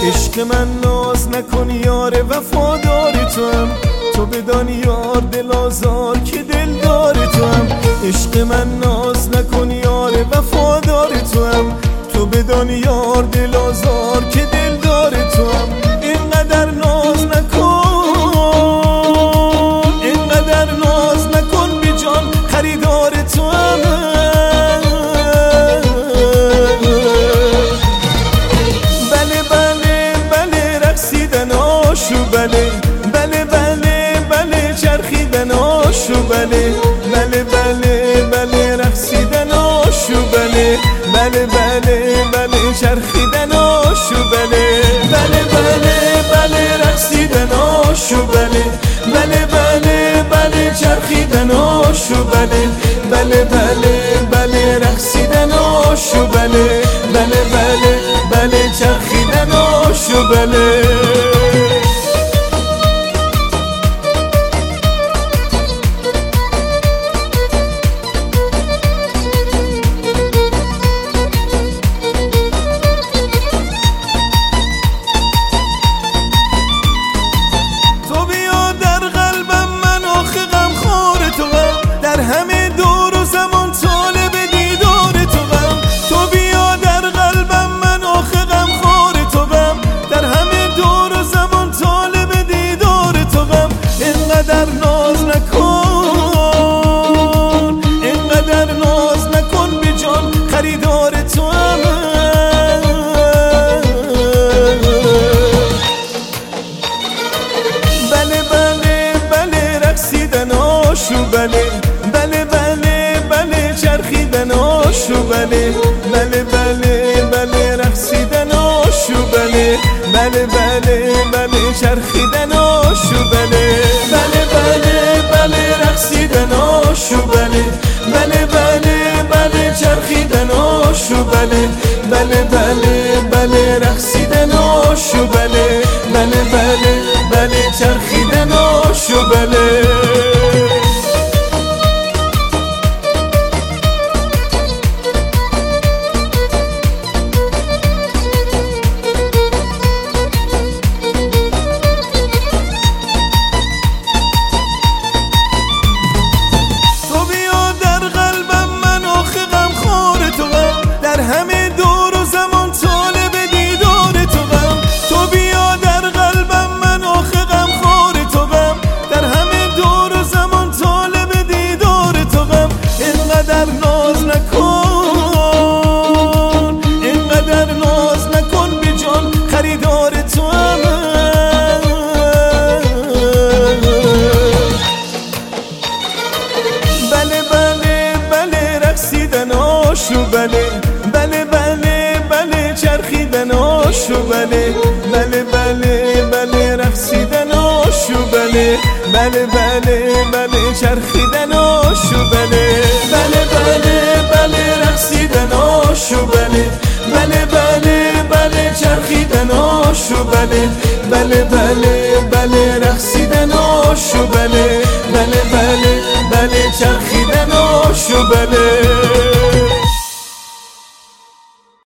عشق من ناز نکن یار وفادار توام، تو بدان یار دل آزار که دلدار توام. عشق من ناز نکن یار وفادار توام، تو بدان یار دل آزار که دلدار توام. اینقدر ناز نکن، اینقدر ناز نکن بی جان خریدار توام. بله بله بله رقصیدن آشو، بله بله بله بله چرخیدن آشو، بله بله بله بله رقصیدن آشو، بله بله بله بله چرخیدن آشو، بله بله بله بله رقصیدن آشو، بله بله بله بله چرخیدن آشو، بله بله بله بله رقصیدن آشو، بله بله بله بله چرخیدن آشو، بله. در همه دور و زمان طالب دیدار توام، تو بیا در قلبم من آخه غمخوار توام. در همه دور و زمان طالب دیدار توام. اینقدر ناز نکن، اینقدر ناز نکن بی جان خریدار توام. بله بله بله رقصیدن آشو، بله بله بله بله چرخیدن آشو، بله بله بله بله رقصیدن آشو، بله بله بله بله چرخیدن آشو، بله بله بله بله رقصیدن آشو، بله بله بله بله چرخیدن آشو، بله بله بله بله رقصیدن آشو، بله بله بله بله چرخیدن آشو، بله. در همه دور و زمان طالب دیدار توام، تو بیا در قلبم من آخه غمخوار توام. در همه دور و زمان طالب دیدار توام. اینقدر ناز نکن، اینقدر ناز نکن بی جان خریدار توام. بله بله بله رقصیدن آشو، بله بله بله بله چرخیدن آشو، بله بله بله بله رقصیدن آشو، بله بله بله بله چرخیدن آشو، بله بله بله بله رقصیدن آشو، بله بله بله بله چرخیدن آشو، بله بله بله